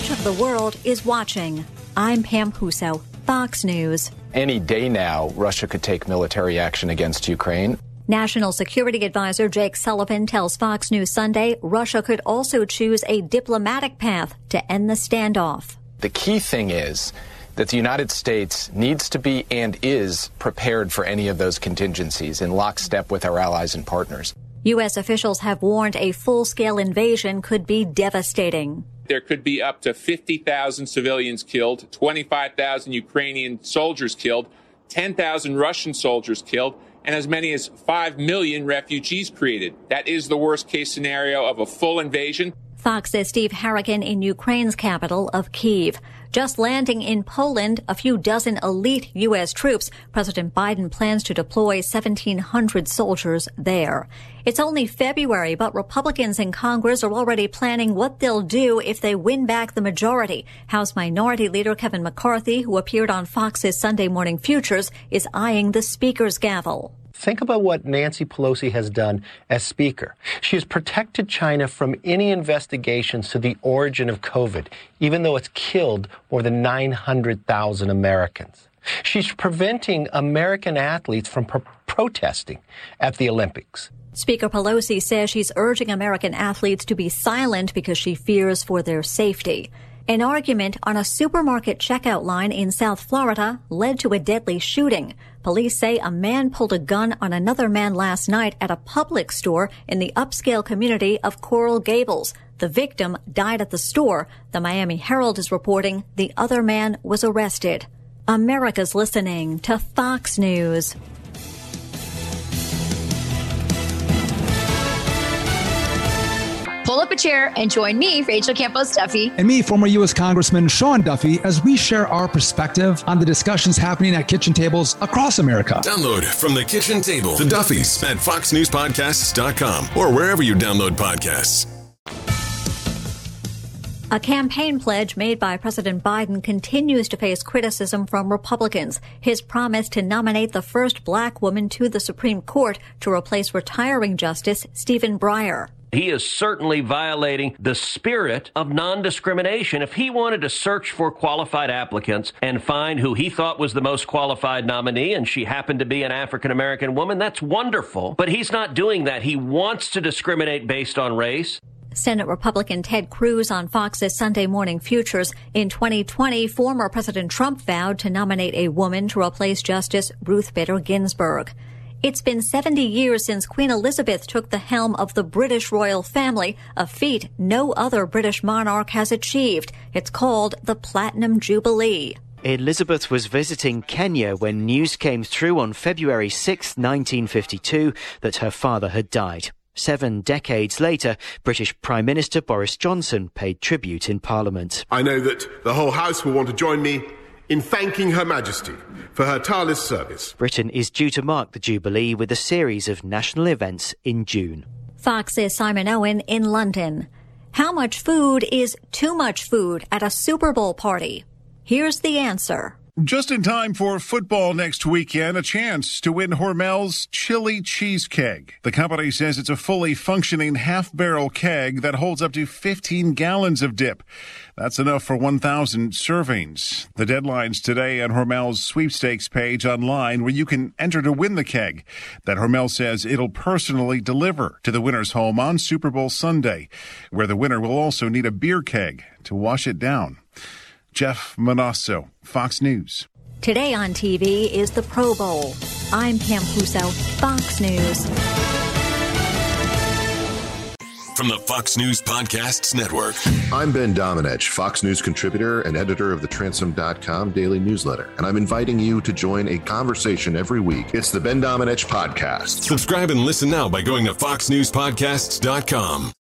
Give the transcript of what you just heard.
much of the world is watching. I'm Pam Huso, Fox News. Any day now, Russia could take military action against Ukraine. National Security Advisor Jake Sullivan tells Fox News Sunday Russia could also choose a diplomatic path to end the standoff. The key thing is that the United States needs to be and is prepared for any of those contingencies in lockstep with our allies and partners. U.S. officials have warned a full-scale invasion could be devastating. There could be up to 50,000 civilians killed, 25,000 Ukrainian soldiers killed, 10,000 Russian soldiers killed, and as many as 5 million refugees created. That is the worst-case scenario of a full invasion. Fox says Steve Harrigan in Ukraine's capital of Kyiv. Just landing in Poland, a few dozen elite U.S. troops. President Biden plans to deploy 1,700 soldiers there. It's only February, but Republicans in Congress are already planning what they'll do if they win back the majority. House Minority Leader Kevin McCarthy, who appeared on Fox's Sunday Morning Futures, is eyeing the Speaker's gavel. Think about what Nancy Pelosi has done as Speaker. She has protected China from any investigations to the origin of COVID, even though it's killed more than 900,000 Americans. She's preventing American athletes from protesting at the Olympics. Speaker Pelosi says she's urging American athletes to be silent because she fears for their safety. An argument on a supermarket checkout line in South Florida led to a deadly shooting. Police say a man pulled a gun on another man last night at a Publix store in the upscale community of Coral Gables. The victim died at the store. The Miami Herald is reporting the other man was arrested. America's listening to Fox News. Pull up a chair and join me, Rachel Campos Duffy. And me, former U.S. Congressman Sean Duffy, as we share our perspective on the discussions happening at kitchen tables across America. Download From the Kitchen Table, The Duffys, at foxnewspodcasts.com or wherever you download podcasts. A campaign pledge made by President Biden continues to face criticism from Republicans. His promise to nominate the first black woman to the Supreme Court to replace retiring Justice Stephen Breyer. He is certainly violating the spirit of non-discrimination. If he wanted to search for qualified applicants and find who he thought was the most qualified nominee, and she happened to be an African-American woman, that's wonderful. But he's not doing that. He wants to discriminate based on race. Senate Republican Ted Cruz on Fox's Sunday Morning Futures. In 2020, former President Trump vowed to nominate a woman to replace Justice Ruth Bader Ginsburg. It's been 70 years since Queen Elizabeth took the helm of the British royal family, a feat no other British monarch has achieved. It's called the Platinum Jubilee. Elizabeth was visiting Kenya when news came through on February 6, 1952, that her father had died. 7 decades later, British Prime Minister Boris Johnson paid tribute in Parliament. I know that the whole House will want to join me in thanking Her Majesty for her tireless service. Britain is due to mark the Jubilee with a series of national events in June. Fox's Simon Owen in London. How much food is too much food at a Super Bowl party? Here's the answer. Just in time for football next weekend, a chance to win Hormel's Chili Cheese Keg. The company says it's a fully functioning half-barrel keg that holds up to 15 gallons of dip. That's enough for 1,000 servings. The deadline's today on Hormel's sweepstakes page online, where you can enter to win the keg that Hormel says it'll personally deliver to the winner's home on Super Bowl Sunday, where the winner will also need a beer keg to wash it down. Jeff Manasso, Fox News. Today on TV is the Pro Bowl. I'm Pam Huso, Fox News. From the Fox News Podcasts Network. I'm Ben Domenech, Fox News contributor and editor of the Transom.com daily newsletter, and I'm inviting you to join a conversation every week. It's the Ben Domenech Podcast. Subscribe and listen now by going to foxnewspodcasts.com.